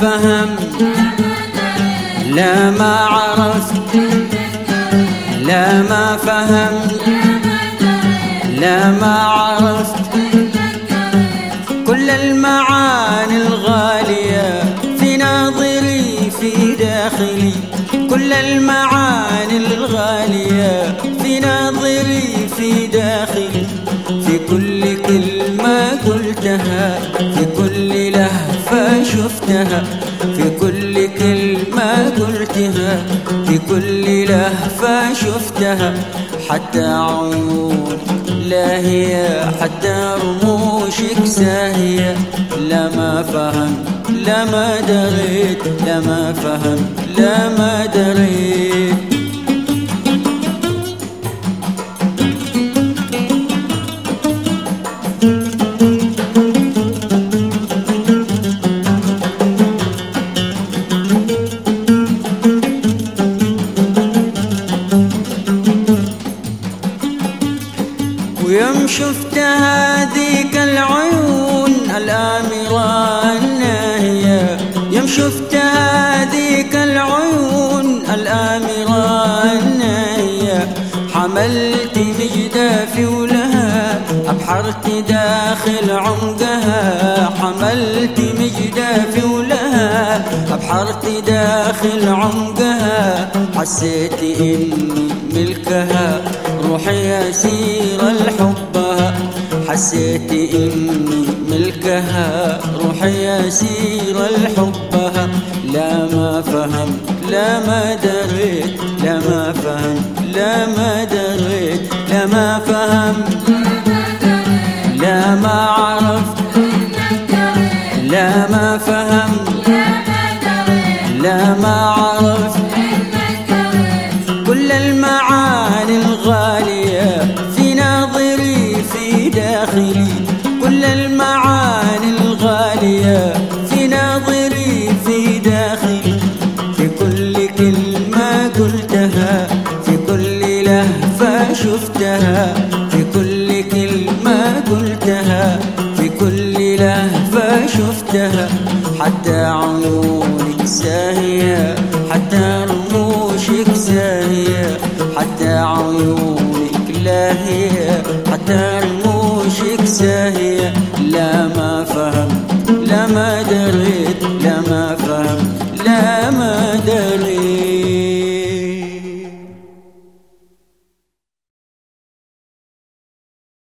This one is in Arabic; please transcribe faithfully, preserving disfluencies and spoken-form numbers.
فهم، لا ما عرفت، لا ما فهم، لا ما عرفت كل المعاني الغالية في ناظري في داخلي، كل المعاني الغالية في ناظري في داخلي، في كل كلمة قلتها، في كل لهفة شفتها، في كل كلمة قلتها، في كل لهفة شفتها، حتى عيون لاهية، حتى رموشك ساهية، لا ما فهم، لا ما دريت، لا ما فهم، لا ما دريت. ويوم شفت هذيك العيون الآمرة الناهية، يوم شفت هذيك العيون الآمرة الناهية، حملت مجدافي ولها أبحرت داخل عمقها، حملت مجدافي ولها أبحرت داخل عمقها، حسيت إني ملكها روحي أسير الحبها، حسيت إني ملكها روحي أسير الحبها، لا ما فهم، لا ما دريت، لا ما فهم، لا ما دريت، لا ما فهم، لا ما عرفت، لا ما فهم، لا ما عرفت كل المعاني الغالية في ناظري في داخلي، كل المعاني الغالية في ناظري في داخلي، في كل كلمة قلتها، في كل لهفة شفتها، في كل كلمة قلتها، في كل لهفة شفتها، حتى عيونك ساهية، حتى رموشك ساهية، حتى عيونك لاهية، حتى رموشك ساهية، لا ما فهم.